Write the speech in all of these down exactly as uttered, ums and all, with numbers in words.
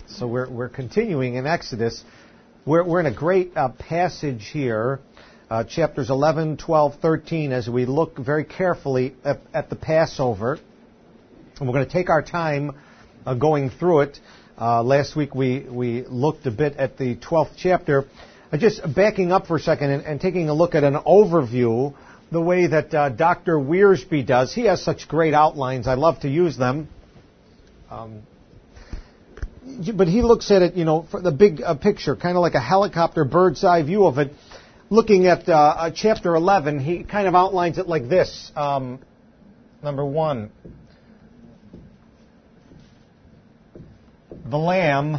So we're we're continuing in Exodus. We're we're in a great uh, passage here, uh, chapters eleven, twelve, thirteen, as we look very carefully at, at the Passover. And we're going to take our time uh, going through it. Uh, last week we, we looked a bit at the twelfth chapter. Uh, just backing up for a second and, and taking a look at an overview, the way that uh, Doctor Wiersbe does. He has such great outlines. I love to use them. Um, but he looks at it, you know, for the big uh, picture, kind of like a helicopter bird's eye view of it. Looking at uh, uh, chapter eleven, he kind of outlines it like this. Um, number one. The lamb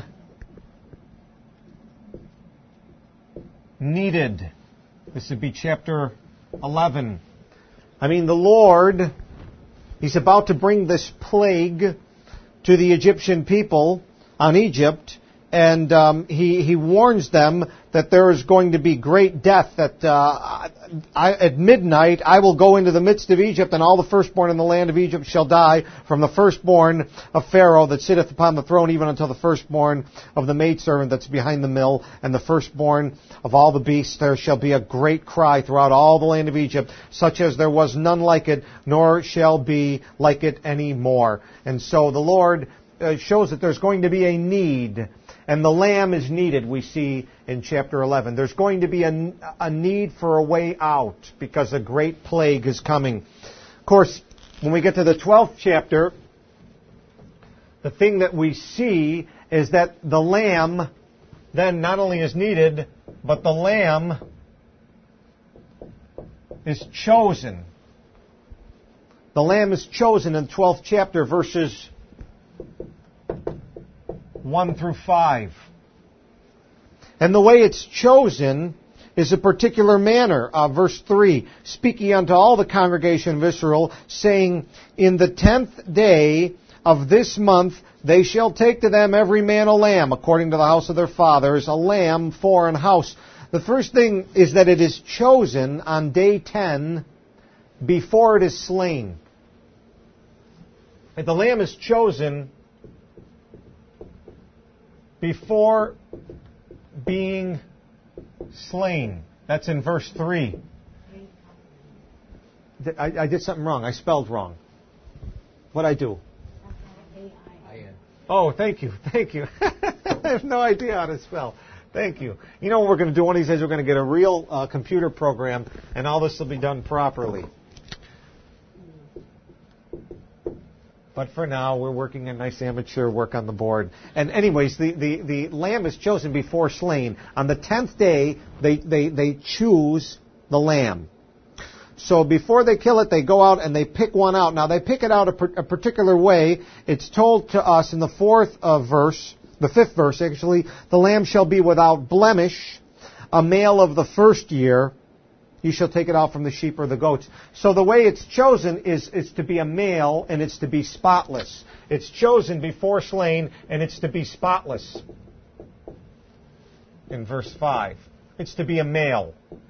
needed. This would be chapter eleven. I mean, the Lord, He's about to bring this plague to the Egyptian people on Egypt, and um, he, he warns them that there is going to be great death, that uh, I, at midnight I will go into the midst of Egypt, and all the firstborn in the land of Egypt shall die, from the firstborn of Pharaoh that sitteth upon the throne, even until the firstborn of the maidservant that's behind the mill, and the firstborn of all the beasts. There shall be a great cry throughout all the land of Egypt, such as there was none like it, nor shall be like it any more. And so the Lord uh, shows that there's going to be a need. And the lamb is needed, we see in chapter eleven. There's going to be a, a need for a way out because a great plague is coming. Of course, when we get to the twelfth chapter, the thing that we see is that the lamb then not only is needed, but the lamb is chosen. The lamb is chosen in the twelfth chapter, verses one through five. And the way it's chosen is a particular manner. Uh, verse three, speak ye unto all the congregation of Israel, saying, in the tenth day of this month they shall take to them every man a lamb, according to the house of their fathers, a lamb for an house. The first thing is that it is chosen on day ten before it is slain. The lamb is chosen before being slain. That's in verse three. I, I did something wrong. I spelled wrong. What'd I do? Oh, thank you. Thank you. I have no idea how to spell. Thank you. You know what we're going to do one of these days? We're going to get a real uh, computer program, and all this will be done properly. But for now, we're working a nice amateur work on the board. And anyways, the, the, the lamb is chosen before slain. On the tenth day, they, they, they choose the lamb. So before they kill it, they go out and they pick one out. Now, they pick it out a, per, a particular way. It's told to us in the fourth uh, verse, the fifth verse actually, the lamb shall be without blemish, a male of the first year. You shall take it out from the sheep or the goats. So the way it's chosen is, is to be a male, and it's to be spotless. It's chosen before slain, and it's to be spotless. In verse five. It's to be a male.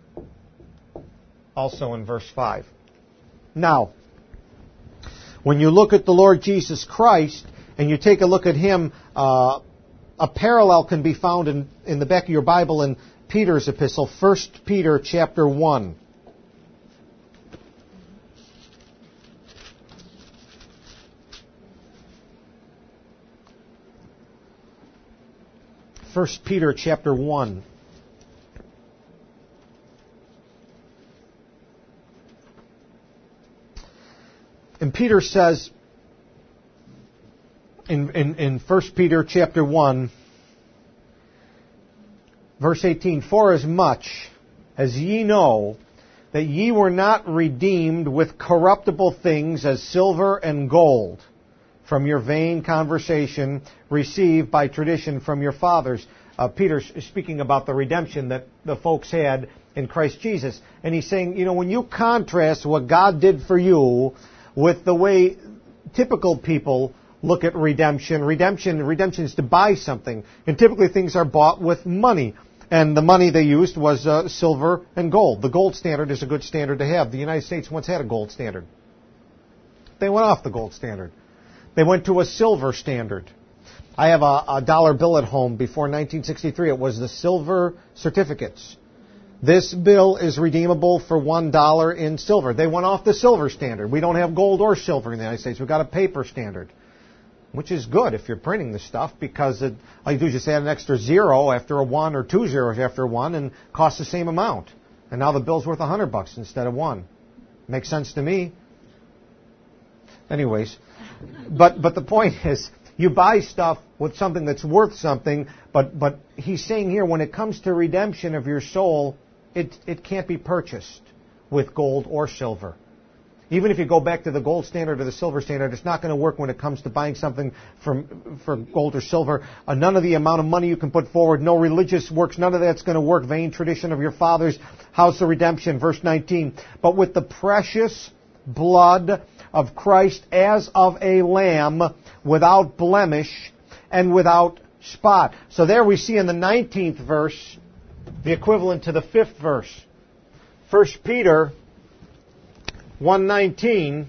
Also in verse five. Now, when you look at the Lord Jesus Christ, and you take a look at Him, uh, a parallel can be found in, in the back of your Bible in Peter's epistle, First Peter chapter one. First Peter chapter one. And Peter says in, in, in First Peter chapter one, verse eighteen, for as much as ye know that ye were not redeemed with corruptible things as silver and gold from your vain conversation received by tradition from your fathers. Uh, Peter's speaking about the redemption that the folks had in Christ Jesus. And he's saying, you know, when you contrast what God did for you with the way typical people look at redemption, redemption, redemption is to buy something. And typically things are bought with money. And the money they used was uh, silver and gold. The gold standard is a good standard to have. The United States once had a gold standard. They went off the gold standard. They went to a silver standard. I have a, a dollar bill at home. Before nineteen sixty-three, it was the silver certificates. This bill is redeemable for one dollar in silver. They went off the silver standard. We don't have gold or silver in the United States. We've got a paper standard, which is good if you're printing this stuff, because it, all you do is just add an extra zero after a one or two zeros after a one and costs the same amount. And now the bill's worth a hundred bucks instead of one. Makes sense to me. Anyways, but but the point is, you buy stuff with something that's worth something, but but he's saying here, when it comes to redemption of your soul, it it can't be purchased with gold or silver. Even if you go back to the gold standard or the silver standard, it's not going to work when it comes to buying something from for gold or silver. Uh, none of the amount of money you can put forward, no religious works, none of that's going to work. Vain tradition of your fathers. How's the redemption? Verse nineteen. But with the precious blood of Christ as of a lamb, without blemish and without spot. So there we see in the nineteenth verse the equivalent to the fifth verse. First Peter one nineteen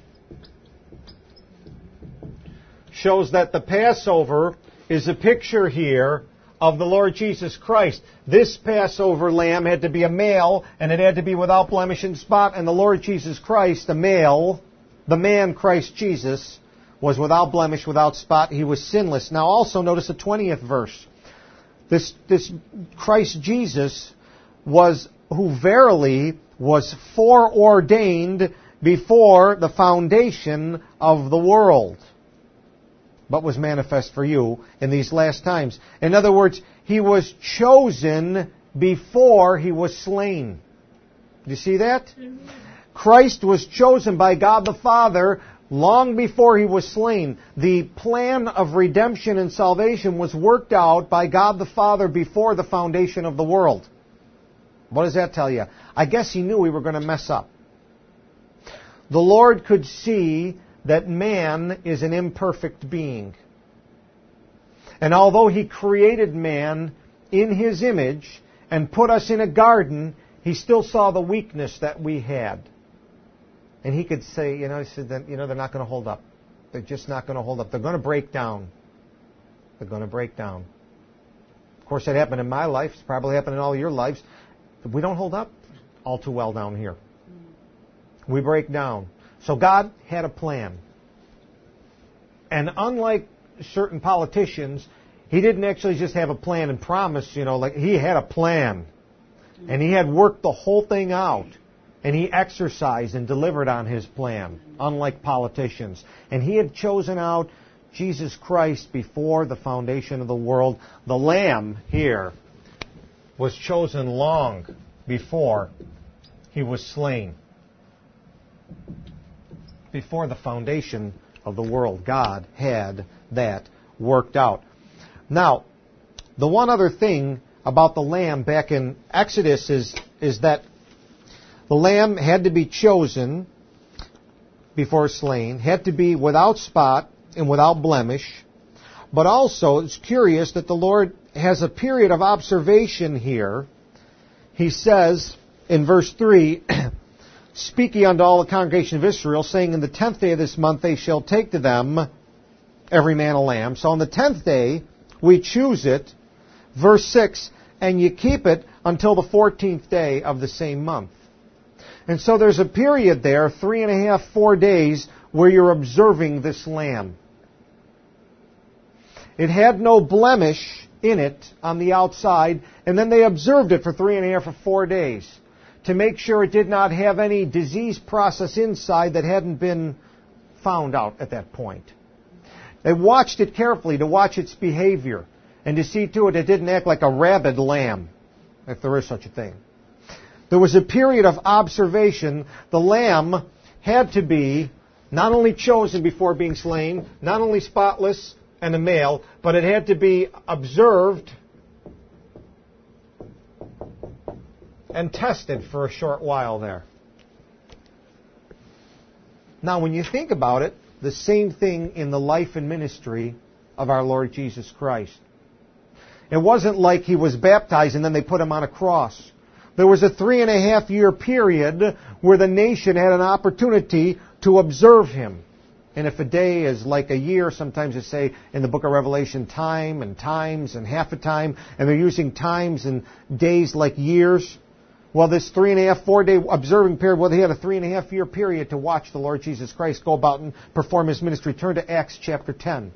shows that the Passover is a picture here of the Lord Jesus Christ. This Passover lamb had to be a male, and it had to be without blemish and spot, and the Lord Jesus Christ, the male, the man Christ Jesus, was without blemish, without spot. He was sinless. Now also notice the twentieth verse. This, this Christ Jesus was, who verily was foreordained before the foundation of the world, but was manifest for you in these last times. In other words, he was chosen before he was slain. Do you see that? Mm-hmm. Christ was chosen by God the Father long before he was slain. The plan of redemption and salvation was worked out by God the Father before the foundation of the world. What does that tell you? I guess he knew we were going to mess up. The Lord could see that man is an imperfect being. And although he created man in his image and put us in a garden, he still saw the weakness that we had. And he could say, you know, he said that, you know, they're not going to hold up. They're just not going to hold up. They're going to break down. They're going to break down. Of course, that happened in my life. It's probably happened in all your lives. But we don't hold up all too well down here. We break down. So God had a plan. And unlike certain politicians, he didn't actually just have a plan and promise, you know, like he had a plan. And he had worked the whole thing out. And he exercised and delivered on his plan, unlike politicians. And he had chosen out Jesus Christ before the foundation of the world. The Lamb here was chosen long before he was slain. Before the foundation of the world, God had that worked out. Now, the one other thing about the Lamb back in Exodus is, is that the lamb had to be chosen before slain, had to be without spot and without blemish. But also, it's curious that the Lord has a period of observation here. He says in verse three, "Speak ye unto all the congregation of Israel, saying, in the tenth day of this month they shall take to them every man a lamb." So on the tenth day, we choose it. Verse six, "And ye keep it until the fourteenth day of the same month." And so there's a period there, three and a half, four days, where you're observing this lamb. It had no blemish in it on the outside, and then they observed it for three and a half or four days to make sure it did not have any disease process inside that hadn't been found out at that point. They watched it carefully to watch its behavior and to see to it it didn't act like a rabid lamb, if there is such a thing. There was a period of observation. The lamb had to be not only chosen before being slain, not only spotless and a male, but it had to be observed and tested for a short while there. Now, when you think about it, the same thing in the life and ministry of our Lord Jesus Christ. It wasn't like he was baptized and then they put him on a cross. There was a three and a half year period where the nation had an opportunity to observe him. And if a day is like a year, sometimes they say in the book of Revelation, time and times and half a time, and they're using times and days like years. Well, this three and a half, four day observing period, well, they had a three and a half year period to watch the Lord Jesus Christ go about and perform His ministry. Turn to Acts chapter ten.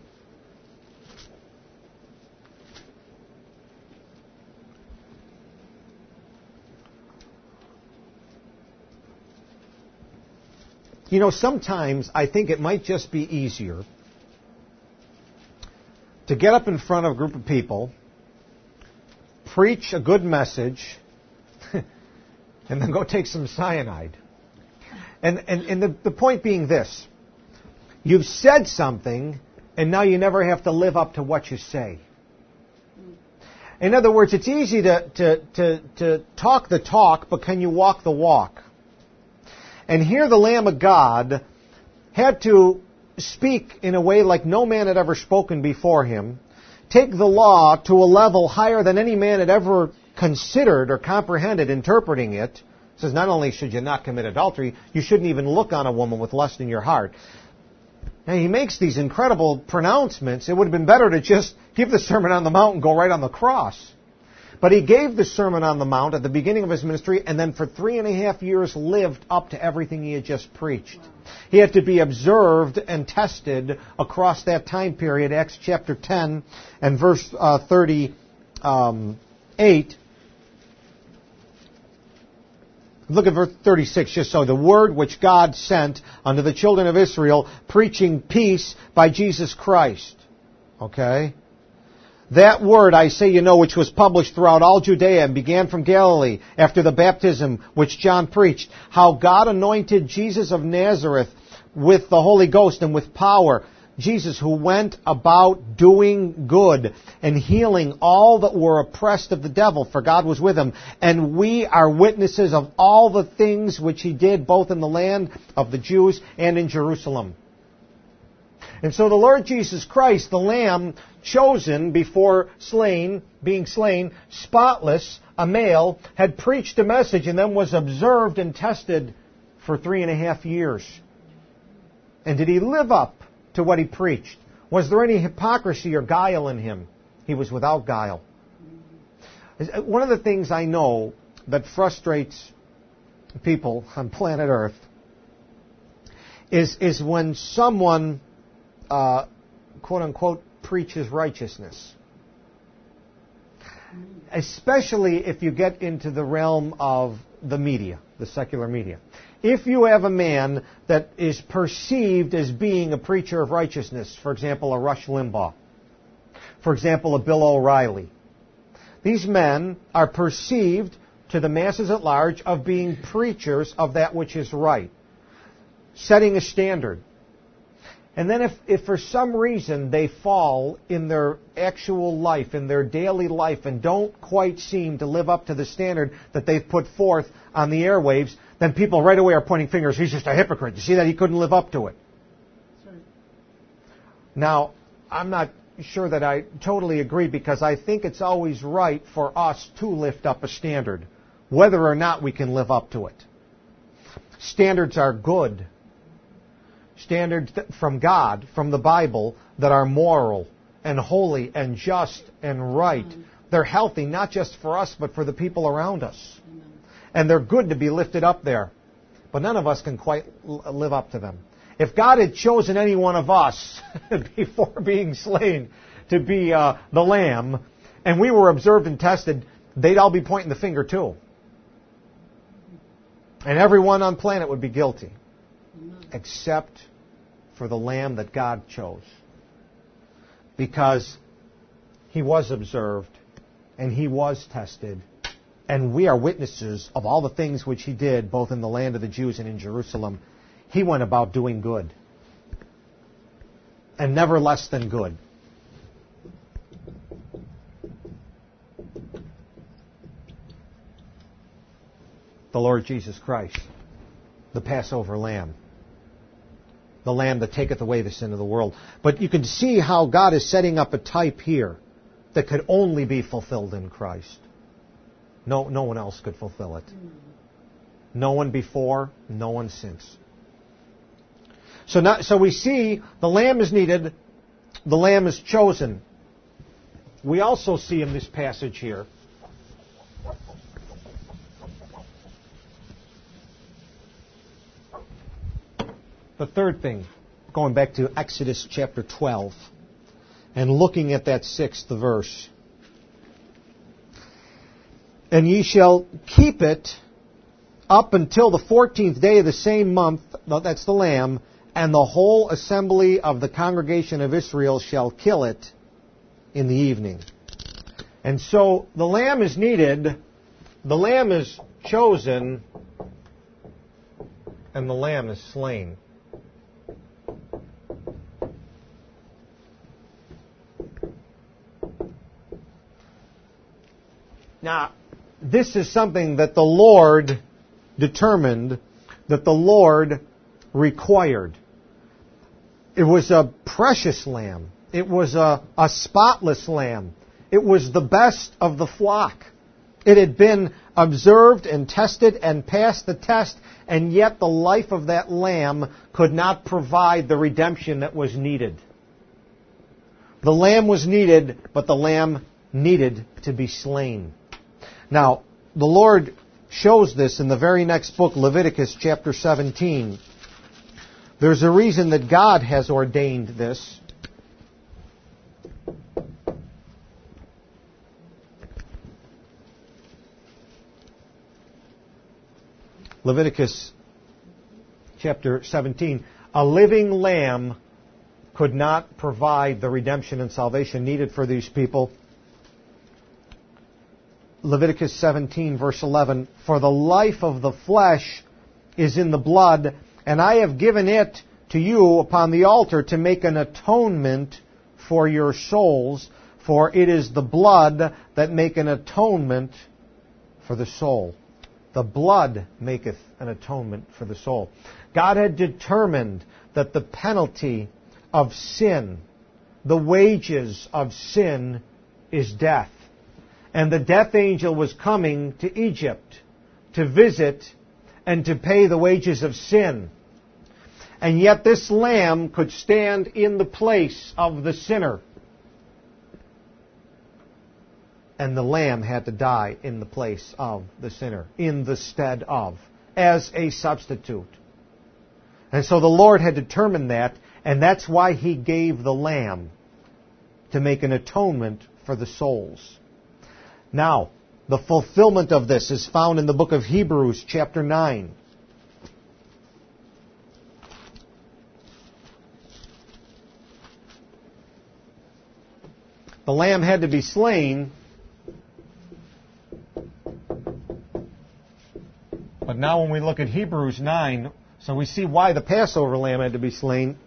You know, sometimes I think it might just be easier to get up in front of a group of people, preach a good message, and then go take some cyanide. And, and, and the, the point being this: you've said something, and now you never have to live up to what you say. In other words, it's easy to, to, to, to talk the talk, but can you walk the walk? And here the Lamb of God had to speak in a way like no man had ever spoken before him, take the law to a level higher than any man had ever considered or comprehended interpreting it. It says not only should you not commit adultery, you shouldn't even look on a woman with lust in your heart. Now he makes these incredible pronouncements. It would have been better to just give the Sermon on the Mount and go right on the cross. But he gave the Sermon on the Mount at the beginning of his ministry, and then for three and a half years lived up to everything he had just preached. He had to be observed and tested across that time period. Acts chapter ten and verse uh, thirty-eight. Look at verse thirty-six, just so. The word which God sent unto the children of Israel, preaching peace by Jesus Christ. Okay? That word, I say you know, which was published throughout all Judea and began from Galilee after the baptism which John preached, how God anointed Jesus of Nazareth with the Holy Ghost and with power. Jesus, who went about doing good and healing all that were oppressed of the devil, for God was with him. And we are witnesses of all the things which he did, both in the land of the Jews and in Jerusalem. And so the Lord Jesus Christ, the Lamb chosen before slain, being slain, spotless, a male, had preached a message and then was observed and tested for three and a half years. And did he live up to what he preached? Was there any hypocrisy or guile in him? He was without guile. One of the things I know that frustrates people on planet Earth is, is when someone Uh, quote unquote, preaches righteousness. Especially if you get into the realm of the media, the secular media. If you have a man that is perceived as being a preacher of righteousness, for example, a Rush Limbaugh, for example, a Bill O'Reilly, these men are perceived to the masses at large of being preachers of that which is right, setting a standard. And then if, if for some reason they fall in their actual life, in their daily life, and don't quite seem to live up to the standard that they've put forth on the airwaves, then people right away are pointing fingers. He's just a hypocrite. You see that? He couldn't live up to it. Sorry. Now, I'm not sure that I totally agree, because I think it's always right for us to lift up a standard, whether or not we can live up to it. Standards are good. Standards from God, from the Bible, that are moral and holy and just and right. Mm. They're healthy, not just for us, but for the people around us. Mm. And they're good to be lifted up there. But none of us can quite live up to them. If God had chosen any one of us before being slain to be uh, the Lamb, and we were observed and tested, they'd all be pointing the finger too. And everyone on planet would be guilty. Except for the Lamb that God chose. Because he was observed and he was tested. And we are witnesses of all the things which he did, both in the land of the Jews and in Jerusalem. He went about doing good. And never less than good. The Lord Jesus Christ, the Passover Lamb. The Lamb that taketh away the sin of the world. But you can see how God is setting up a type here that could only be fulfilled in Christ. No, no one else could fulfill it. No one before, no one since. So, not, so we see the lamb is needed, the lamb is chosen. We also see in this passage here the third thing, going back to Exodus chapter twelve and looking at that sixth verse. And ye shall keep it up until the fourteenth day of the same month, that's the lamb, and the whole assembly of the congregation of Israel shall kill it in the evening. And so the lamb is needed, the lamb is chosen, and the lamb is slain. Now, this is something that the Lord determined, that the Lord required. It was a precious lamb. It was a, a spotless lamb. It was the best of the flock. It had been observed and tested and passed the test, and yet the life of that lamb could not provide the redemption that was needed. The lamb was needed, but the lamb needed to be slain. Now, the Lord shows this in the very next book, Leviticus chapter seventeen. There's a reason that God has ordained this. Leviticus chapter seventeen. A living lamb could not provide the redemption and salvation needed for these people. Leviticus seventeen, verse eleven, for the life of the flesh is in the blood, and I have given it to you upon the altar to make an atonement for your souls, for it is the blood that make an atonement for the soul. The blood maketh an atonement for the soul. God had determined that the penalty of sin, the wages of sin, is death. And the death angel was coming to Egypt to visit and to pay the wages of sin. And yet this lamb could stand in the place of the sinner. And the lamb had to die in the place of the sinner, in the stead of, as a substitute. And so the Lord had determined that, and that's why He gave the lamb, to make an atonement for the souls. Now, the fulfillment of this is found in the book of Hebrews, chapter nine. The lamb had to be slain, but now when we look at Hebrews nine, so we see why the Passover lamb had to be slain.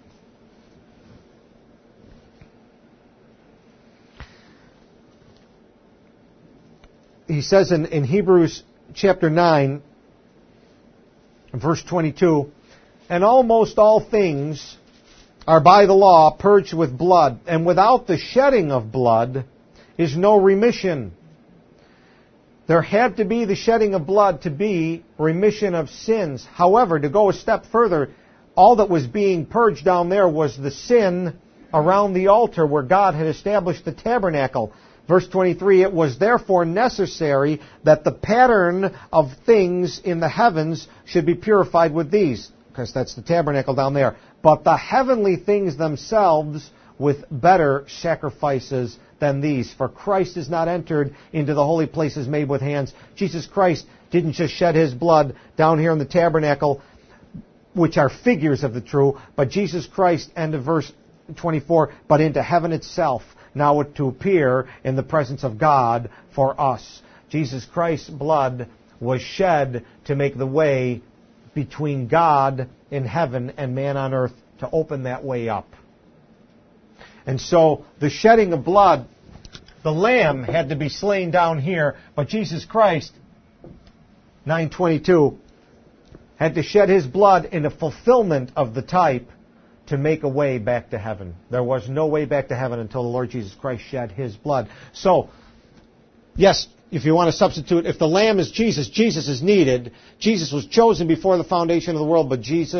He says in, in Hebrews chapter nine, verse twenty-two, and almost all things are by the law purged with blood, and without the shedding of blood is no remission. There had to be the shedding of blood to be remission of sins. However, to go a step further, all that was being purged down there was the sin around the altar where God had established the tabernacle. Verse twenty-three, it was therefore necessary that the pattern of things in the heavens should be purified with these, because that's the tabernacle down there. But the heavenly things themselves with better sacrifices than these. For Christ is not entered into the holy places made with hands. Jesus Christ didn't just shed His blood down here in the tabernacle, which are figures of the true, but Jesus Christ, end of verse twenty-four, but into heaven itself, now to appear in the presence of God for us. Jesus Christ's blood was shed to make the way between God in heaven and man on earth, to open that way up. And so the shedding of blood, the lamb had to be slain down here, but Jesus Christ, nine twenty-two, had to shed His blood in a fulfillment of the type to make a way back to heaven. There was no way back to heaven until the Lord Jesus Christ shed His blood. So, yes, if you want to substitute, if the lamb is Jesus, Jesus is needed. Jesus was chosen before the foundation of the world, but Jesus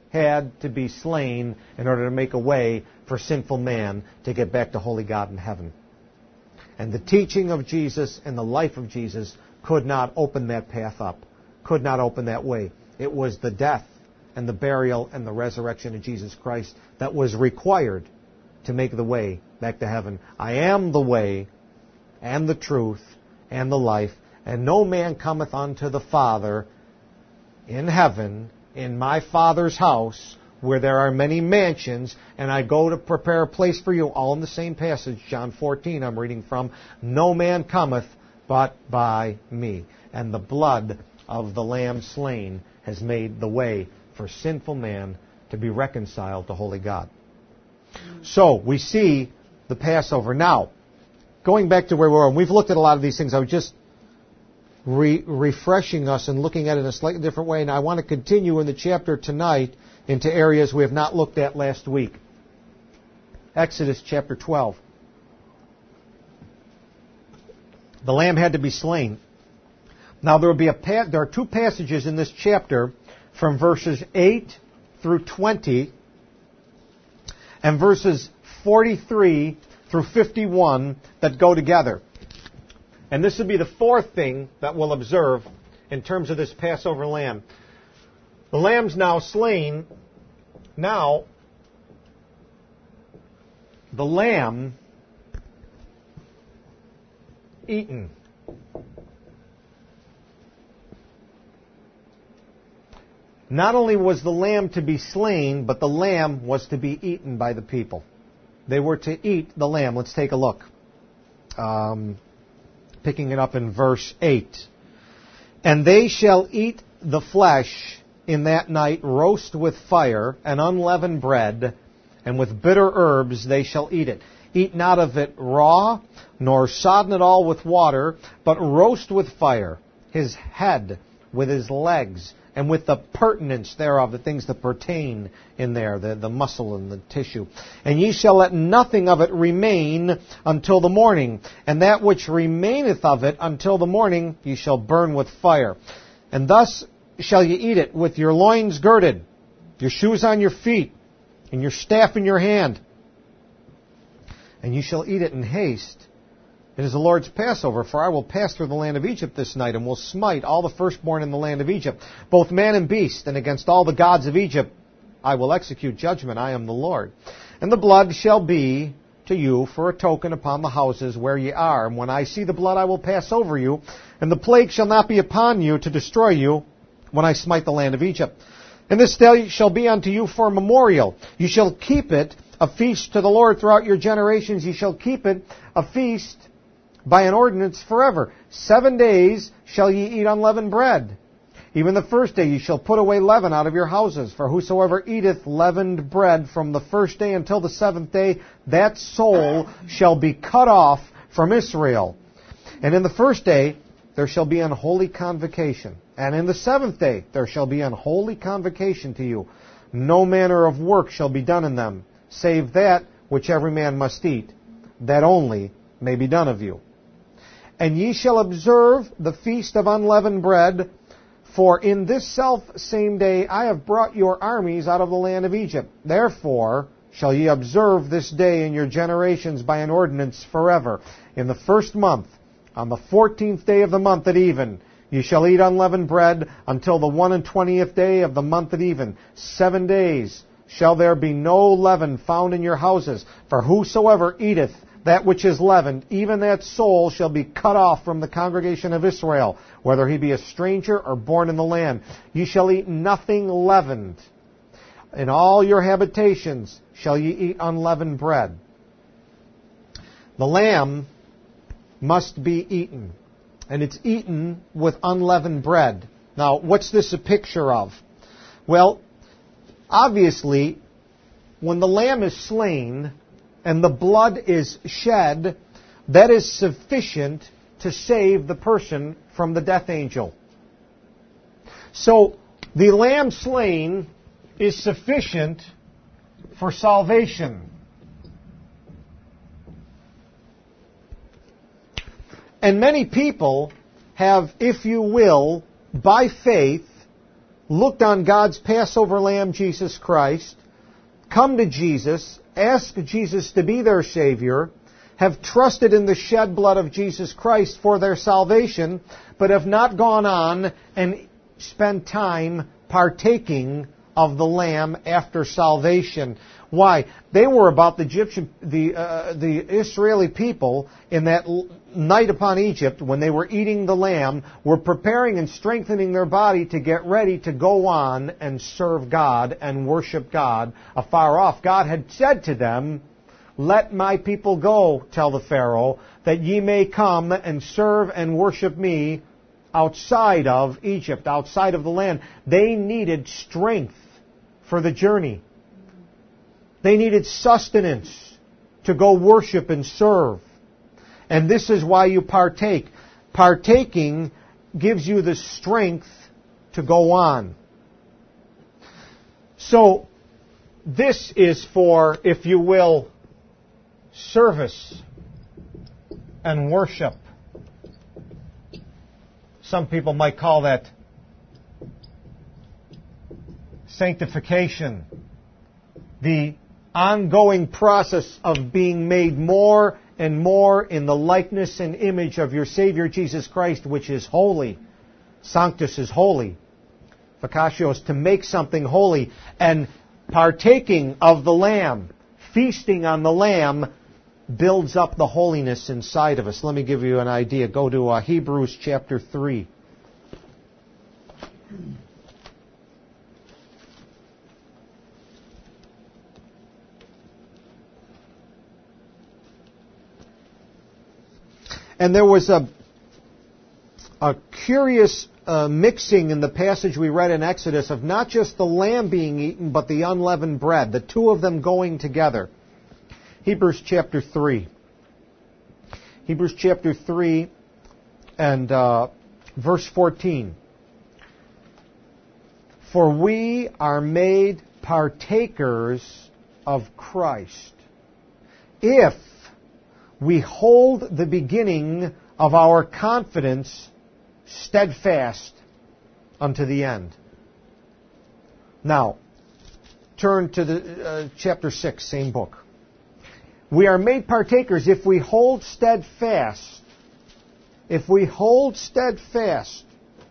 had to be slain in order to make a way for sinful man to get back to holy God in heaven. And the teaching of Jesus and the life of Jesus could not open that path up, could not open that way. It was the death and the burial and the resurrection of Jesus Christ that was required to make the way back to heaven. I am the way and the truth and the life, and no man cometh unto the Father in heaven, in my Father's house, where there are many mansions, and I go to prepare a place for you. All in the same passage, John fourteen, I'm reading from. No man cometh but by me. And the blood of the Lamb slain has made the way for sinful man to be reconciled to holy God. So, we see the Passover. Now, going back to where we were, and we've looked at a lot of these things, I was just re- refreshing us and looking at it in a slightly different way, and I want to continue in the chapter tonight into areas we have not looked at last week. Exodus chapter twelve. The lamb had to be slain. Now there will be a pa- there are two passages in this chapter from verses eight through twenty and verses forty-three through fifty-one that go together. And this will be the fourth thing that we'll observe in terms of this Passover lamb. The lamb's now slain. Now, the lamb eaten. Not only was the lamb to be slain, but the lamb was to be eaten by the people. They were to eat the lamb. Let's take a look. Um, picking it up in verse eight. And they shall eat the flesh in that night, roast with fire, and unleavened bread, and with bitter herbs they shall eat it. Eat not of it raw, nor sodden it all with water, but roast with fire his head with his legs, and with the pertinence thereof, the things that pertain in there, the, the muscle and the tissue. And ye shall let nothing of it remain until the morning, and that which remaineth of it until the morning ye shall burn with fire. And thus shall ye eat it with your loins girded, your shoes on your feet, and your staff in your hand. And you shall eat it in haste. It is the Lord's Passover, for I will pass through the land of Egypt this night, and will smite all the firstborn in the land of Egypt, both man and beast, and against all the gods of Egypt I will execute judgment. I am the Lord. And the blood shall be to you for a token upon the houses where ye are. And when I see the blood I will pass over you, and the plague shall not be upon you to destroy you, when I smite the land of Egypt. And this day shall be unto you for a memorial. You shall keep it a feast to the Lord throughout your generations. You shall keep it a feast by an ordinance forever. Seven days shall ye eat unleavened bread. Even the first day ye shall put away leaven out of your houses. For whosoever eateth leavened bread from the first day until the seventh day, that soul shall be cut off from Israel. And in the first day there shall be an holy convocation. And in the seventh day there shall be an holy convocation to you. No manner of work shall be done in them, save that which every man must eat, that only may be done of you. And ye shall observe the feast of unleavened bread, for in this self same day I have brought your armies out of the land of Egypt. Therefore shall ye observe this day in your generations by an ordinance forever. In the first month, on the fourteenth day of the month at even, ye shall eat unleavened bread until the one and twentieth day of the month at even. Seven days shall there be no leaven found in your houses. For whosoever eateth that which is leavened, even that soul shall be cut off from the congregation of Israel, whether he be a stranger or born in the land. Ye shall eat nothing leavened. In all your habitations shall ye eat unleavened bread. The lamb must be eaten, and it's eaten with unleavened bread. Now, what's this a picture of? Well, obviously, when the lamb is slain and the blood is shed, that is sufficient to save the person from the death angel. So, the lamb slain is sufficient for salvation. And many people have, if you will, by faith, looked on God's Passover lamb, Jesus Christ, come to Jesus, ask Jesus to be their Savior, have trusted in the shed blood of Jesus Christ for their salvation, but have not gone on and spent time partaking of the lamb after salvation. Why? They were about the Egyptian, the uh, the Israeli people in that l- night upon Egypt when they were eating the lamb, were preparing and strengthening their body to get ready to go on and serve God and worship God afar off. God had said to them, "Let my people go," tell the Pharaoh, "that ye may come and serve and worship me outside of Egypt, outside of the land." They needed strength for the journey. They needed sustenance to go worship and serve. And this is why you partake. Partaking gives you the strength to go on. So, this is for, if you will, service and worship. Some people might call that sanctification. The ongoing process of being made more and more in the likeness and image of your Savior Jesus Christ, which is holy. Sanctus is holy. Vacatio is to make something holy. And partaking of the Lamb, feasting on the Lamb, builds up the holiness inside of us. Let me give you an idea. Go to uh, Hebrews chapter three. And there was a, a curious uh, mixing in the passage we read in Exodus of not just the lamb being eaten, but the unleavened bread, the two of them going together. Hebrews chapter three. Hebrews chapter three and uh, verse fourteen. For we are made partakers of Christ, if we hold the beginning of our confidence steadfast unto the end. Now, turn to the uh, chapter six, same book. We are made partakers if we hold steadfast, if we hold steadfast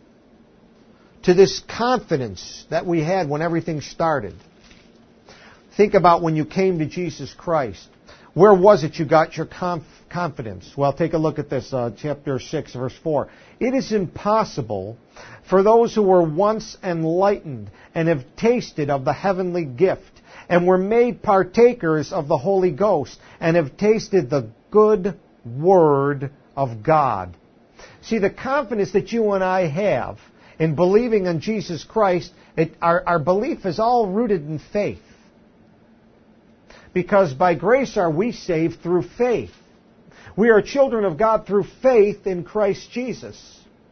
to this confidence that we had when everything started. Think about when you came to Jesus Christ. Where was it you got your conf- confidence? Well, take a look at this, uh, chapter six, verse four. It is impossible for those who were once enlightened and have tasted of the heavenly gift and were made partakers of the Holy Ghost and have tasted the good word of God. See, the confidence that you and I have in believing in Jesus Christ, it, our, our belief is all rooted in faith. Because by grace are we saved through faith. We are children of God through faith in Christ Jesus.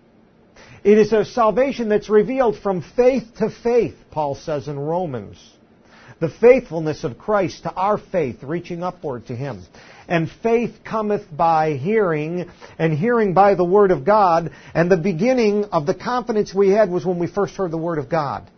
It is a salvation that's revealed from faith to faith, Paul says in Romans. The faithfulness of Christ to our faith, reaching upward to Him. And faith cometh by hearing, and hearing by the Word of God. And the beginning of the confidence we had was when we first heard the Word of God.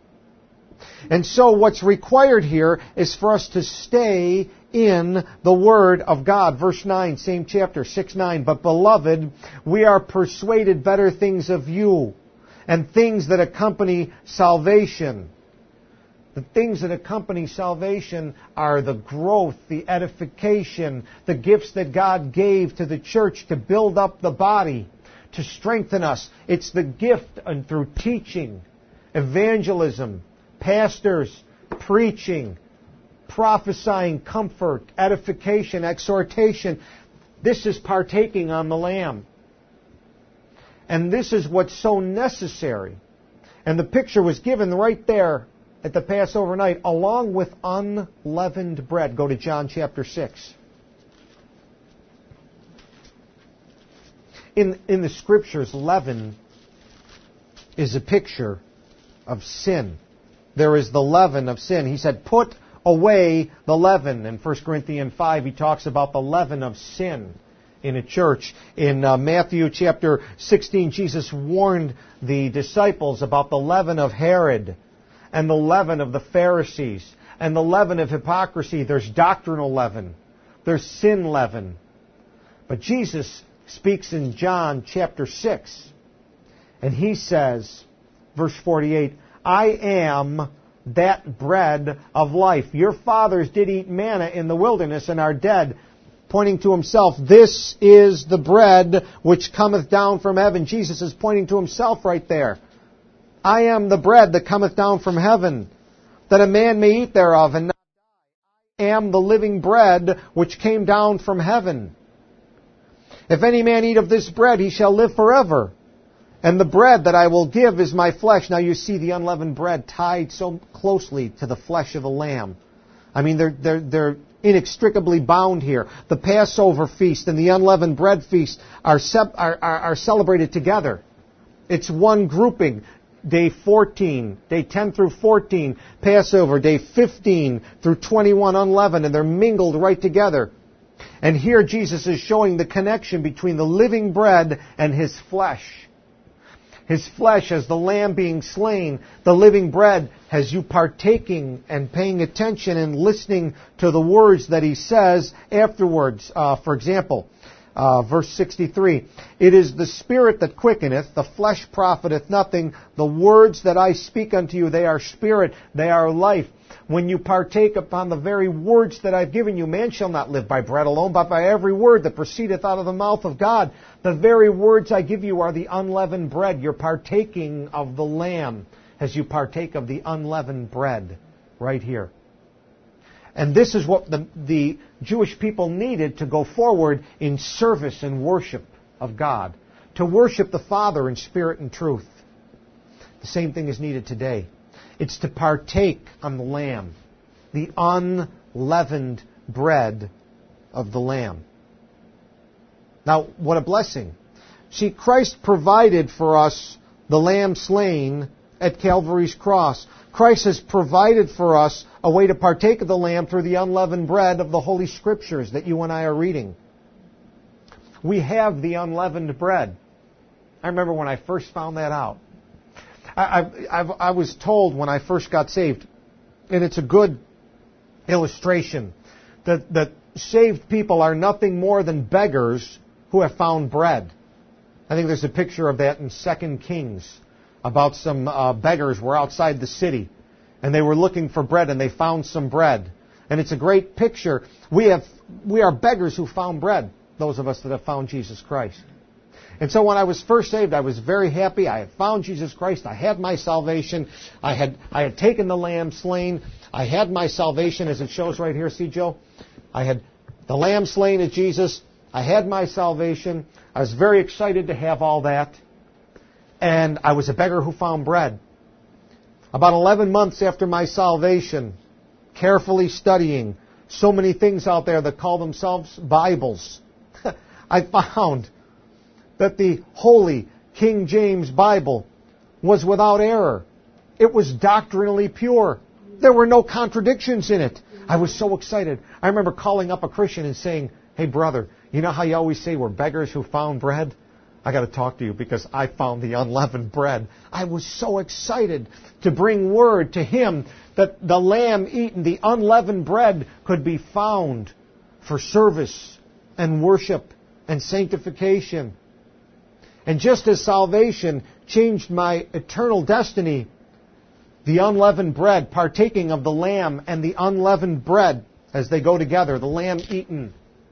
And so what's required here is for us to stay in the Word of God. Verse nine, same chapter, six nine. But beloved, we are persuaded better things of you, and things that accompany salvation. The things that accompany salvation are the growth, the edification, the gifts that God gave to the church to build up the body, to strengthen us. It's the gift and through teaching, evangelism, pastors, preaching, prophesying, comfort, edification, exhortation. This is partaking on the Lamb. And this is what's so necessary. And the picture was given right there at the Passover night, along with unleavened bread. Go to John chapter six. In, in the Scriptures, leaven is a picture of sin. There is the leaven of sin. He said, put away the leaven. In First Corinthians five, he talks about the leaven of sin. in a church. In uh, Matthew chapter sixteen, Jesus warned the disciples about the leaven of Herod and the leaven of the Pharisees and the leaven of hypocrisy. There's doctrinal leaven. There's sin leaven. But Jesus speaks in John chapter six, and he says, verse forty-eight, I am that bread of life. Your fathers did eat manna in the wilderness and are dead. Pointing to himself, this is the bread which cometh down from heaven. Jesus is pointing to himself right there. I am the bread that cometh down from heaven, that a man may eat thereof and not die. I am the living bread which came down from heaven. If any man eat of this bread, he shall live forever. And the bread that I will give is my flesh. Now you see the unleavened bread tied so closely to the flesh of the lamb. I mean, they're, they're, they're inextricably bound here. The Passover feast and the unleavened bread feast are, sep- are, are, are celebrated together. It's one grouping. Day fourteen, day ten through fourteen, Passover, day fifteen through twenty-one, unleavened, and they're mingled right together. And here Jesus is showing the connection between the living bread and His flesh. His flesh as the lamb being slain, the living bread has you partaking and paying attention and listening to the words that He says afterwards. Uh, for example, uh, verse sixty-three, it is the Spirit that quickeneth, the flesh profiteth nothing. The words that I speak unto you, they are spirit, they are life. When you partake upon the very words that I've given you, man shall not live by bread alone, but by every word that proceedeth out of the mouth of God. The very words I give you are the unleavened bread. You're partaking of the Lamb as you partake of the unleavened bread right here. And this is what the, the Jewish people needed to go forward in service and worship of God. To worship the Father in spirit and truth. The same thing is needed today. It's to partake on the Lamb, the unleavened bread of the Lamb. Now, what a blessing. See, Christ provided for us the Lamb slain at Calvary's cross. Christ has provided for us a way to partake of the Lamb through the unleavened bread of the Holy Scriptures that you and I are reading. We have the unleavened bread. I remember when I first found that out. I, I, I was told when I first got saved, and it's a good illustration, that, that saved people are nothing more than beggars who have found bread. I think there's a picture of that in Second Kings about some uh, beggars were outside the city, and they were looking for bread, and they found some bread. And it's a great picture. We have we are beggars who found bread, those of us that have found Jesus Christ. And so when I was first saved, I was very happy. I had found Jesus Christ. I had my salvation. I had I had taken the lamb slain. I had my salvation, as it shows right here. See, Joe? I had the lamb slain at Jesus. I had my salvation. I was very excited to have all that. And I was a beggar who found bread. About eleven months after my salvation, carefully studying so many things out there that call themselves Bibles, I found that the Holy King James Bible was without error. It was doctrinally pure. There were no contradictions in it. I was so excited. I remember calling up a Christian and saying, hey brother, you know how you always say we're beggars who found bread? I got to talk to you because I found the unleavened bread. I was so excited to bring word to him that the lamb eaten, the unleavened bread, could be found for service and worship and sanctification. And just as salvation changed my eternal destiny, the unleavened bread, partaking of the lamb and the unleavened bread as they go together, the lamb eaten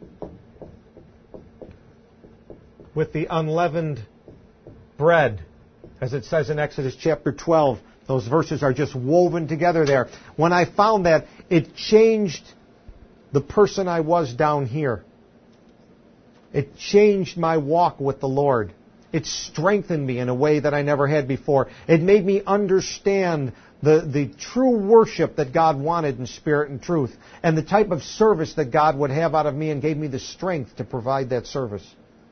with the unleavened bread, as it says in Exodus chapter twelve. Those verses are just woven together there. When I found that, it changed the person I was down here. It changed my walk with the Lord. It strengthened me in a way that I never had before. It made me understand the, the true worship that God wanted in spirit and truth, and the type of service that God would have out of me, and gave me the strength to provide that service.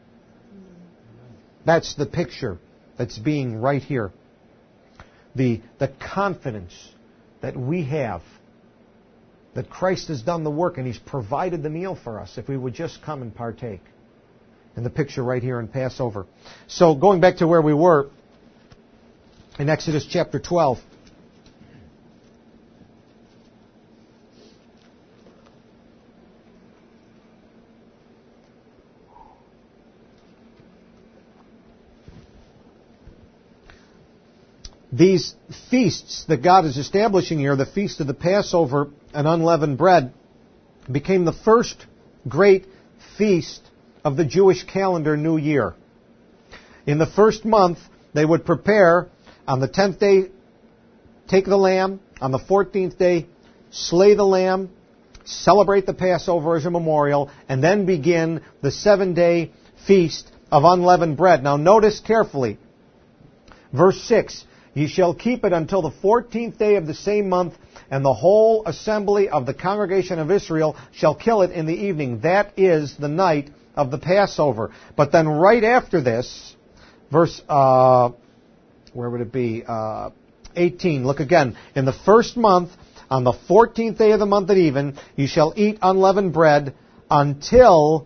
That's the picture that's being right here. The, the confidence that we have that Christ has done the work and He's provided the meal for us if we would just come and partake. And the picture right here in Passover. So going back to where we were, in Exodus chapter twelve. These feasts that God is establishing here, the feast of the Passover and unleavened bread, became the first great feast of the Jewish calendar New Year. In the first month, they would prepare on the tenth day, take the lamb. On the fourteenth day, slay the lamb, celebrate the Passover as a memorial, and then begin the seven-day feast of unleavened bread. Now notice carefully, verse six, ye shall keep it until the fourteenth day of the same month, and the whole assembly of the congregation of Israel shall kill it in the evening. That is the night of the Passover. But then right after this, verse, uh, where would it be? Uh, eighteen. Look again. In the first month, on the fourteenth day of the month at even, you shall eat unleavened bread until,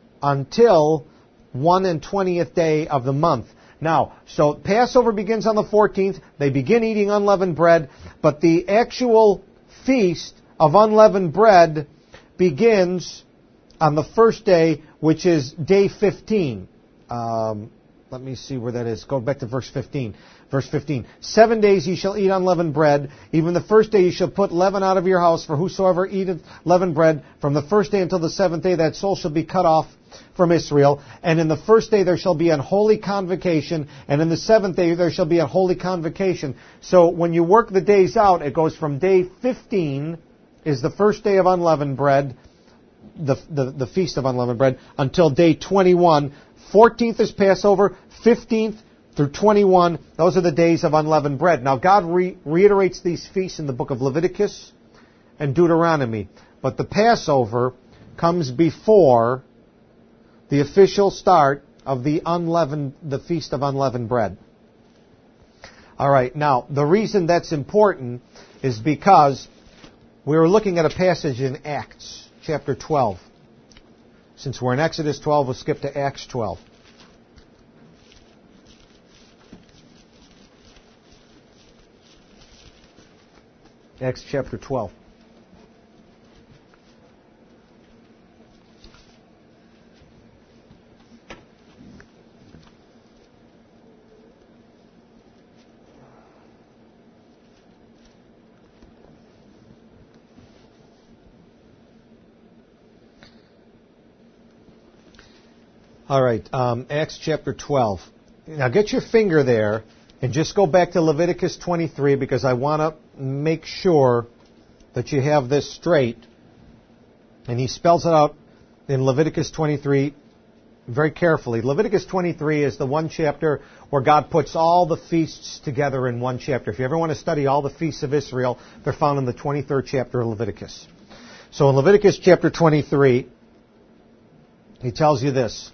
until one and twentieth day of the month. Now, so Passover begins on the fourteenth. They begin eating unleavened bread, but the actual feast of unleavened bread begins on the first day, which is day fifteen. Um, let me see where that is. Go back to verse fifteen. Verse fifteen. Seven days ye shall eat unleavened bread. Even the first day ye shall put leaven out of your house. For whosoever eateth leavened bread from the first day until the seventh day, that soul shall be cut off from Israel. And in the first day there shall be an holy convocation, and in the seventh day there shall be a holy convocation. So when you work the days out, it goes from day fifteen is the first day of unleavened bread, the, the, the feast of unleavened bread, until day twenty-one. fourteenth is Passover, fifteenth through twenty-one, those are the days of unleavened bread. Now God re- reiterates these feasts in the book of Leviticus and Deuteronomy, but the Passover comes before the official start of the unleavened, the Feast of Unleavened Bread. All right, now, the reason that's important is because we were looking at a passage in Acts chapter twelve. Since we're in Exodus twelve, we'll skip to Acts twelve. Acts chapter twelve. All right, um, Acts chapter twelve. Now get your finger there and just go back to Leviticus twenty-three, because I want to make sure that you have this straight. And he spells it out in Leviticus twenty-three very carefully. Leviticus twenty-three is the one chapter where God puts all the feasts together in one chapter. If you ever want to study all the feasts of Israel, they're found in the twenty-third chapter of Leviticus. So in Leviticus chapter twenty-three, he tells you this.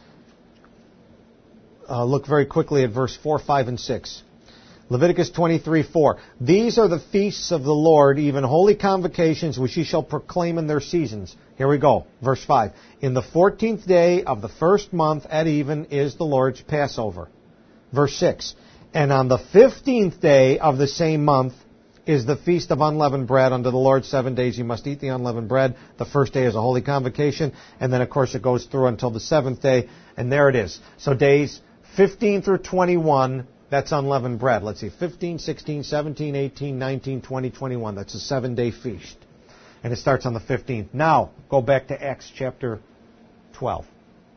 Uh, look very quickly at verse four, five, and six. Leviticus twenty-three, four. These are the feasts of the Lord, even holy convocations, which ye shall proclaim in their seasons. Here we go. Verse five. In the fourteenth day of the first month at even is the Lord's Passover. Verse six. And on the fifteenth day of the same month is the feast of unleavened bread. Unto the Lord seven days you must eat the unleavened bread. The first day is a holy convocation. And then, of course, it goes through until the seventh day. And there it is. So days fifteen through twenty-one, that's unleavened bread. Let's see, fifteen, sixteen, seventeen, eighteen, nineteen, twenty, twenty-one. That's a seven-day feast. And it starts on the fifteenth. Now, go back to Acts chapter twelve.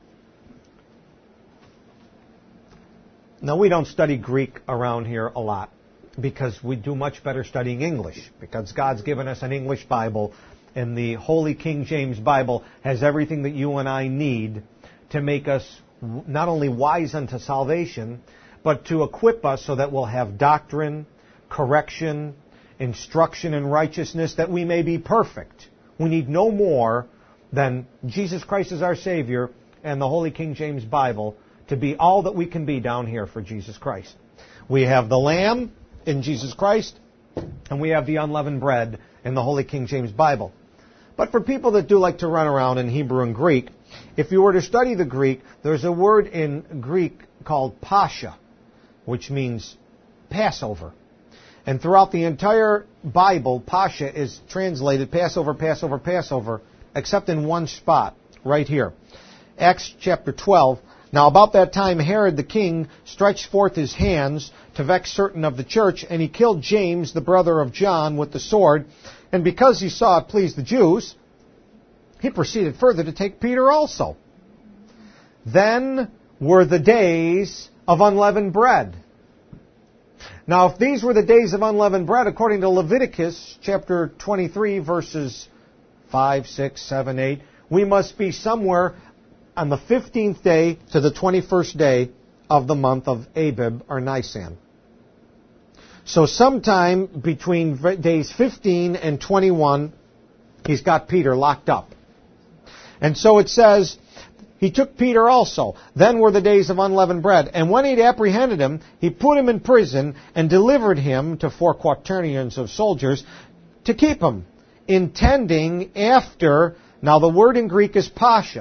Now, we don't study Greek around here a lot because we do much better studying English, because God's given us an English Bible, and the Holy King James Bible has everything that you and I need to make us not only wise unto salvation, but to equip us so that we'll have doctrine, correction, instruction in righteousness, that we may be perfect. We need no more than Jesus Christ as our Savior and the Holy King James Bible to be all that we can be down here for Jesus Christ. We have the Lamb in Jesus Christ, and we have the unleavened bread in the Holy King James Bible. But for people that do like to run around in Hebrew and Greek, if you were to study the Greek, there's a word in Greek called Pascha, which means Passover. And throughout the entire Bible, Pascha is translated Passover, Passover, Passover, except in one spot, right here. Acts chapter twelve. Now about that time Herod the king stretched forth his hands to vex certain of the church, and he killed James, the brother of John, with the sword. And because he saw it pleased the Jews, he proceeded further to take Peter also. Then were the days of unleavened bread. Now, if these were the days of unleavened bread, according to Leviticus chapter twenty-three, verses five, six, seven, eight, we must be somewhere on the fifteenth day to the twenty-first day of the month of Abib or Nisan. So sometime between days fifteen and twenty-one, he's got Peter locked up. And so it says, he took Peter also. Then were the days of unleavened bread. And when he'd apprehended him, he put him in prison and delivered him to four quaternions of soldiers to keep him, intending after, now the word in Greek is Pascha.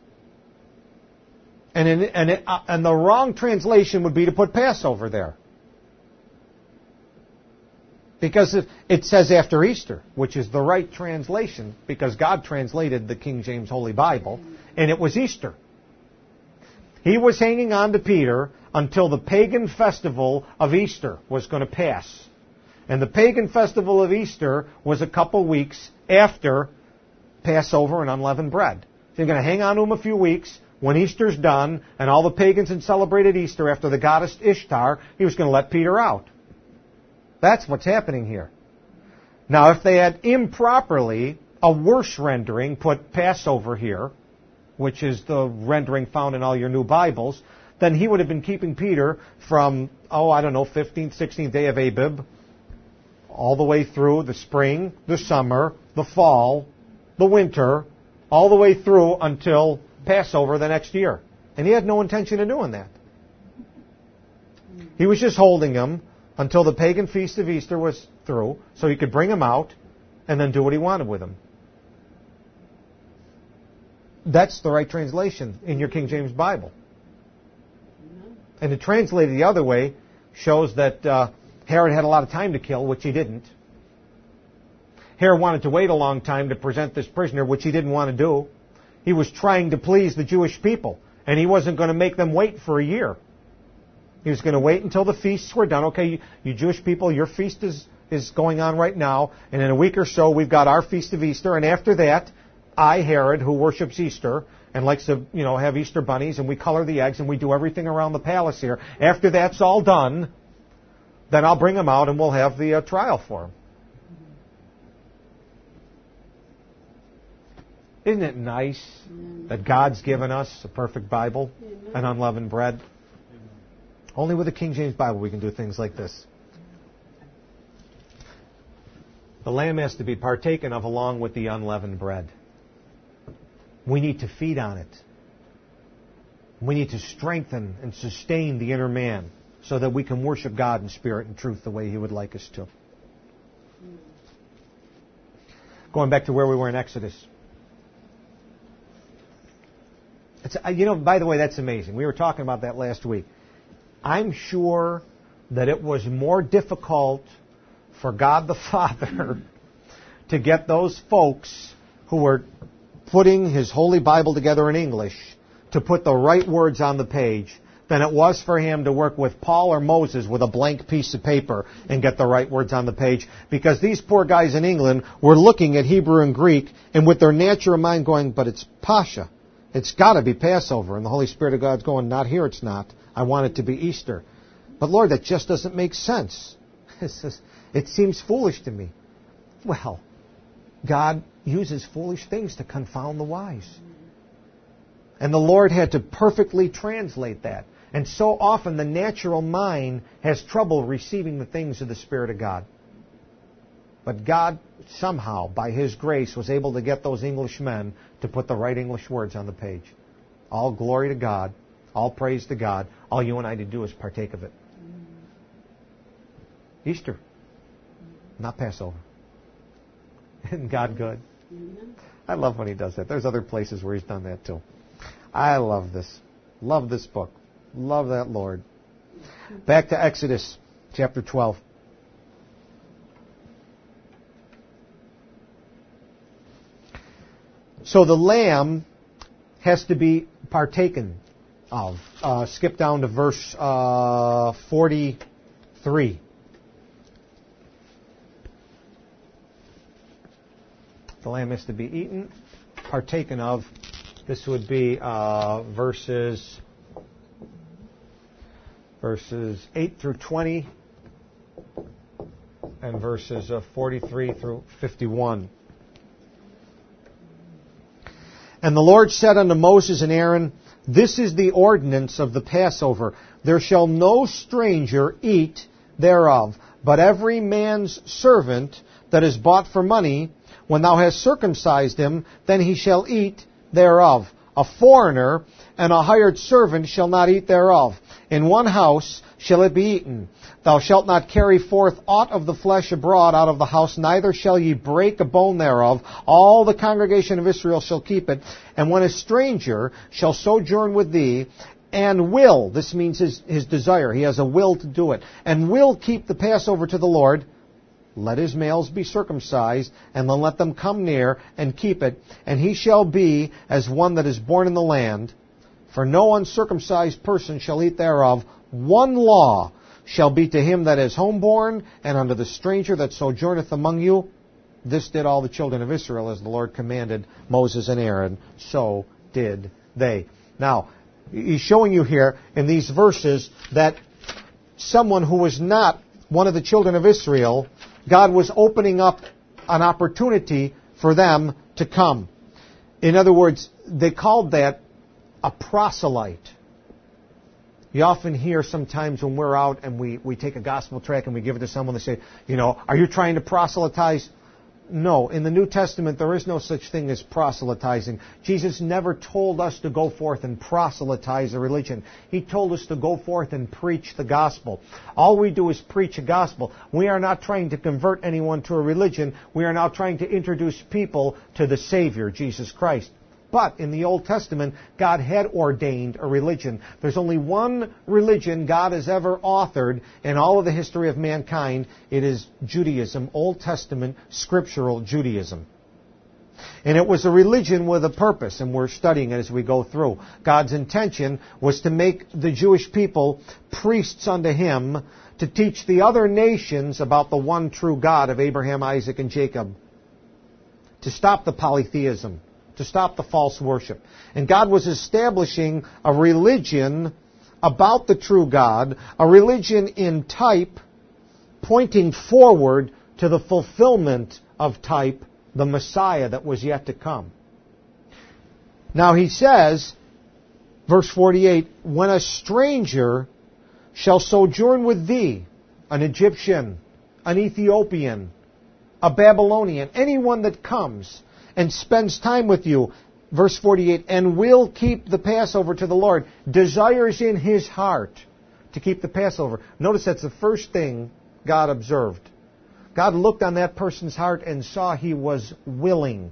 And, in, and, it, uh, and the wrong translation would be to put Passover there. Because it, it says after Easter, which is the right translation, because God translated the King James Holy Bible, and it was Easter. He was hanging on to Peter until the pagan festival of Easter was going to pass. And the pagan festival of Easter was a couple weeks after Passover and unleavened bread. So you're going to hang on to him a few weeks. When Easter's done, and all the pagans had celebrated Easter after the goddess Ishtar, he was going to let Peter out. That's what's happening here. Now, if they had improperly, a worse rendering, put Passover here, which is the rendering found in all your new Bibles, then he would have been keeping Peter from, oh, I don't know, fifteenth, sixteenth day of Abib, all the way through the spring, the summer, the fall, the winter, all the way through until Passover the next year. And he had no intention of doing that. He was just holding him until the pagan feast of Easter was through, so he could bring him out and then do what he wanted with him. That's the right translation in your King James Bible. And to translate it the other way shows that uh, Herod had a lot of time to kill, which he didn't. Herod wanted to wait a long time to present this prisoner, which he didn't want to do. He was trying to please the Jewish people, and he wasn't going to make them wait for a year. He was going to wait until the feasts were done. Okay, you, you Jewish people, your feast is, is going on right now, and in a week or so we've got our feast of Easter, and after that, I, Herod, who worships Easter and likes to, you know, have Easter bunnies, and we color the eggs, and we do everything around the palace here. After that's all done, then I'll bring him out, and we'll have the uh, trial for him. Isn't it nice that God's given us a perfect Bible and unleavened bread? Only with the King James Bible we can do things like this. The lamb has to be partaken of along with the unleavened bread. We need to feed on it. We need to strengthen and sustain the inner man so that we can worship God in spirit and truth the way He would like us to. Going back to where we were in Exodus. It's, you know, by the way, that's amazing. We were talking about that last week. I'm sure that it was more difficult for God the Father to get those folks who were putting His Holy Bible together in English to put the right words on the page than it was for Him to work with Paul or Moses with a blank piece of paper and get the right words on the page. Because these poor guys in England were looking at Hebrew and Greek and with their natural mind going, but it's Pascha. It's got to be Passover. And the Holy Spirit of God's going, not here, it's not. I want it to be Easter. But Lord, that just doesn't make sense. It seems foolish to me. Well, God uses foolish things to confound the wise. And the Lord had to perfectly translate that. And so often the natural mind has trouble receiving the things of the Spirit of God. But God somehow, by His grace, was able to get those English men to put the right English words on the page. All glory to God. All praise to God. All you and I to do is partake of it. Easter, not Passover. Isn't God good? Mm-hmm. I love when he does that. There's other places where he's done that too. I love this. Love this book. Love that Lord. Back to Exodus chapter twelve. So the lamb has to be partaken of. Uh, skip down to verse uh, forty-three. The lamb has to be eaten, partaken of. This would be uh, verses verses eight through twenty and verses uh, forty-three through fifty-one. And the Lord said unto Moses and Aaron, This is the ordinance of the Passover. There shall no stranger eat thereof, but every man's servant that is bought for money, when thou hast circumcised him, then he shall eat thereof. A foreigner and a hired servant shall not eat thereof. In one house shall it be eaten. Thou shalt not carry forth aught of the flesh abroad out of the house, neither shall ye break a bone thereof. All the congregation of Israel shall keep it. And when a stranger shall sojourn with thee, and will, this means his, his desire, he has a will to do it, and will keep the Passover to the Lord, let his males be circumcised, and then let them come near and keep it. And he shall be as one that is born in the land. For no uncircumcised person shall eat thereof. One law shall be to him that is homeborn, and unto the stranger that sojourneth among you. This did all the children of Israel, as the Lord commanded Moses and Aaron. So did they. Now, he's showing you here in these verses that someone who was not one of the children of Israel, God was opening up an opportunity for them to come. In other words, they called that a proselyte. You often hear sometimes when we're out and we, we take a gospel tract and we give it to someone, they say, you know, are you trying to proselytize? No, in the New Testament there is no such thing as proselytizing. Jesus never told us to go forth and proselytize a religion. He told us to go forth and preach the gospel. All we do is preach a gospel. We are not trying to convert anyone to a religion. We are now trying to introduce people to the Savior, Jesus Christ. But in the Old Testament, God had ordained a religion. There's only one religion God has ever authored in all of the history of mankind. It is Judaism, Old Testament scriptural Judaism. And it was a religion with a purpose, and we're studying it as we go through. God's intention was to make the Jewish people priests unto Him, to teach the other nations about the one true God of Abraham, Isaac, and Jacob, to stop the polytheism, to stop the false worship. And God was establishing a religion about the true God, a religion in type, pointing forward to the fulfillment of type, the Messiah that was yet to come. Now he says, verse forty-eight, when a stranger shall sojourn with thee, an Egyptian, an Ethiopian, a Babylonian, anyone that comes and spends time with you, verse forty-eight, and will keep the Passover to the Lord, desires in his heart to keep the Passover. Notice that's the first thing God observed. God looked on that person's heart and saw he was willing.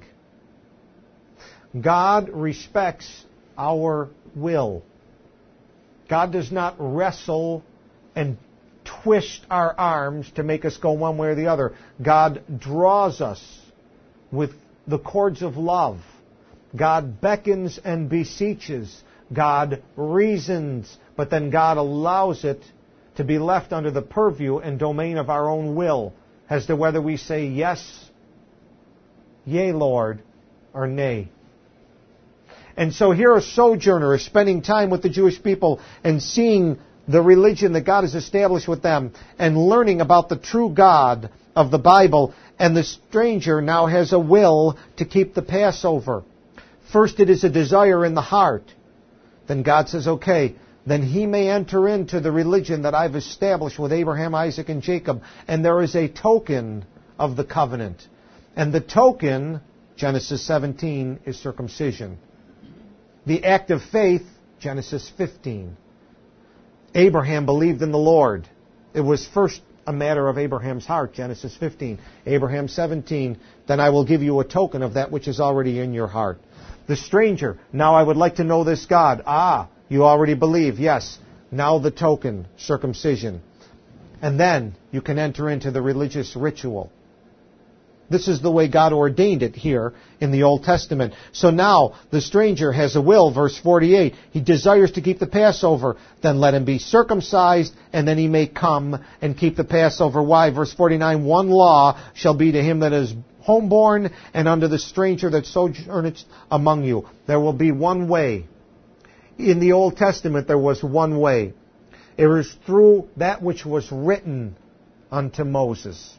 God respects our will. God does not wrestle and twist our arms to make us go one way or the other. God draws us with the cords of love. God beckons and beseeches. God reasons, but then God allows it to be left under the purview and domain of our own will as to whether we say yes, yea, Lord, or nay. And so here a sojourner is spending time with the Jewish people and seeing the religion that God has established with them and learning about the true God of the Bible. And the stranger now has a will to keep the Passover. First it is a desire in the heart. Then God says, okay, then he may enter into the religion that I've established with Abraham, Isaac, and Jacob. And there is a token of the covenant. And the token, Genesis seventeen, is circumcision. The act of faith, Genesis fifteen. Abraham believed in the Lord. It was first a matter of Abraham's heart, Genesis fifteen. Abraham seventeen, then I will give you a token of that which is already in your heart. The stranger, now I would like to know this God. Ah, you already believe, yes. Now the token, circumcision. And then you can enter into the religious ritual. This is the way God ordained it here in the Old Testament. So now the stranger has a will, verse forty-eight. He desires to keep the Passover. Then let him be circumcised, and then he may come and keep the Passover. Why? Verse forty-nine, one law shall be to him that is homeborn, and unto the stranger that sojourneth among you. There will be one way. In the Old Testament there was one way. It was through that which was written unto Moses.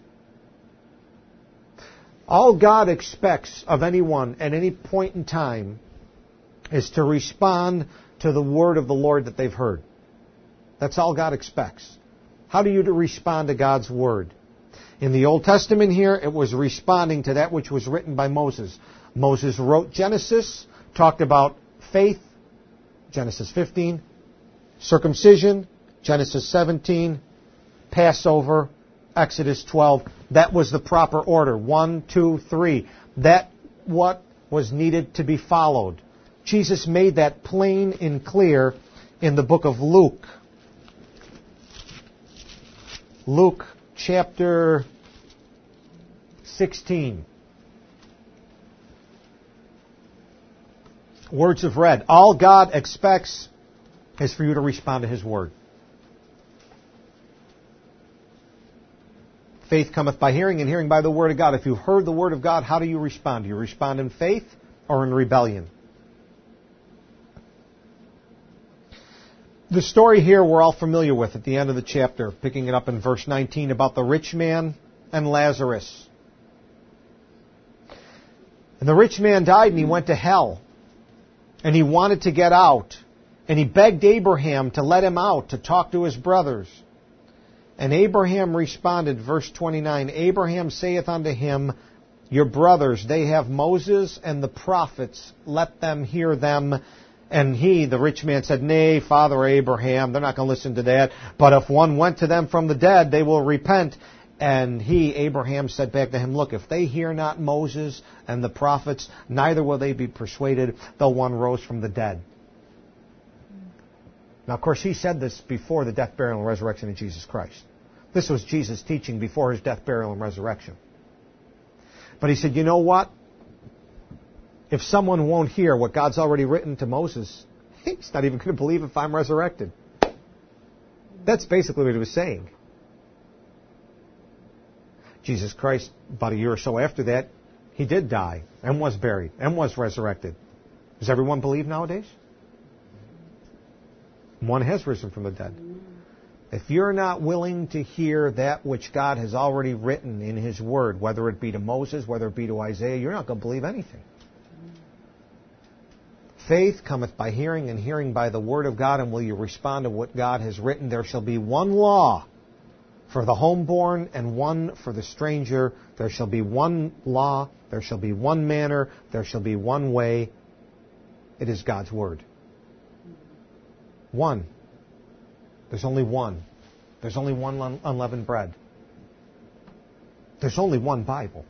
All God expects of anyone at any point in time is to respond to the word of the Lord that they've heard. That's all God expects. How do you respond to God's word? In the Old Testament here, it was responding to that which was written by Moses. Moses wrote Genesis, talked about faith, Genesis fifteen, circumcision, Genesis seventeen, Passover, Exodus twelve. That was the proper order. One, two, three. That what was needed to be followed. Jesus made that plain and clear in the book of Luke. Luke chapter sixteen. Words of read. All God expects is for you to respond to His word. Faith cometh by hearing, and hearing by the word of God. If you've heard the word of God, how do you respond? Do you respond in faith or in rebellion? The story here we're all familiar with at the end of the chapter, picking it up in verse nineteen, about the rich man and Lazarus. And the rich man died and he went to hell. And he wanted to get out. And he begged Abraham to let him out to talk to his brothers. And Abraham responded, verse twenty-nine, Abraham saith unto him, your brothers, they have Moses and the prophets, let them hear them. And he, the rich man, said, nay, Father Abraham, they're not going to listen to that. But if one went to them from the dead, they will repent. And he, Abraham, said back to him, look, if they hear not Moses and the prophets, neither will they be persuaded, though one rose from the dead. Now, of course, he said this before the death, burial, and resurrection of Jesus Christ. This was Jesus' teaching before His death, burial, and resurrection. But he said, you know what? If someone won't hear what God's already written to Moses, he's not even going to believe if I'm resurrected. That's basically what he was saying. Jesus Christ, about a year or so after that, He did die and was buried and was resurrected. Does everyone believe nowadays? One has risen from the dead. If you're not willing to hear that which God has already written in His Word, whether it be to Moses, whether it be to Isaiah, you're not going to believe anything. Faith cometh by hearing, and hearing by the Word of God, and will you respond to what God has written? There shall be one law for the homeborn and one for the stranger. There shall be one law, there shall be one manner, there shall be one way. It is God's Word. One. There's only one. There's only one unleavened bread. There's only one Bible.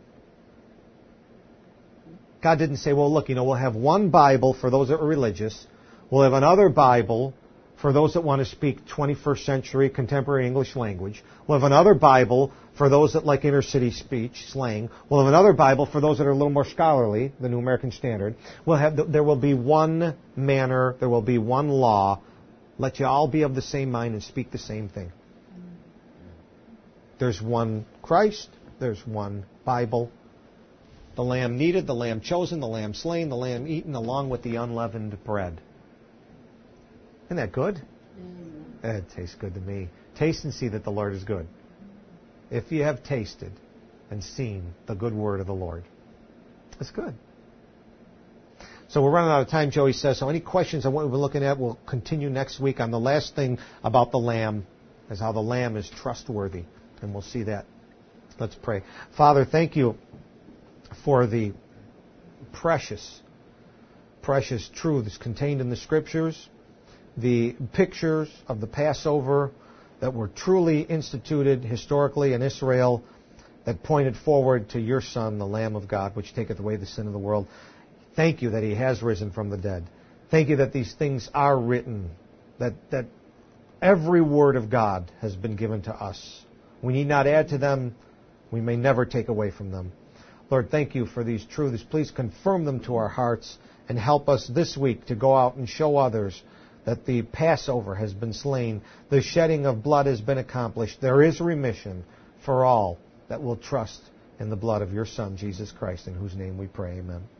God didn't say, well, look, you know, we'll have one Bible for those that are religious. We'll have another Bible for those that want to speak twenty-first century contemporary English language. We'll have another Bible for those that like inner city speech, slang. We'll have another Bible for those that are a little more scholarly, the New American Standard. We'll have, there will be one manner, there will be one law. Let you all be of the same mind and speak the same thing. There's one Christ, there's one Bible. The lamb needed, the lamb chosen, the lamb slain, the lamb eaten, along with the unleavened bread. Isn't that good? Mm-hmm. It tastes good to me. Taste and see that the Lord is good. If you have tasted and seen the good word of the Lord, it's good. So we're running out of time, Joey says. So any questions on what we've been looking at, we'll continue next week on the last thing about the lamb, is how the lamb is trustworthy. And we'll see that. Let's pray. Father, thank you for the precious, precious truths contained in the Scriptures, the pictures of the Passover, that were truly instituted historically in Israel, that pointed forward to your Son, the Lamb of God, which taketh away the sin of the world. Thank you that He has risen from the dead. Thank you that these things are written, that, that every word of God has been given to us. We need not add to them. We may never take away from them. Lord, thank you for these truths. Please confirm them to our hearts and help us this week to go out and show others that the Passover has been slain, the shedding of blood has been accomplished. There is remission for all that will trust in the blood of your Son, Jesus Christ, in whose name we pray. Amen.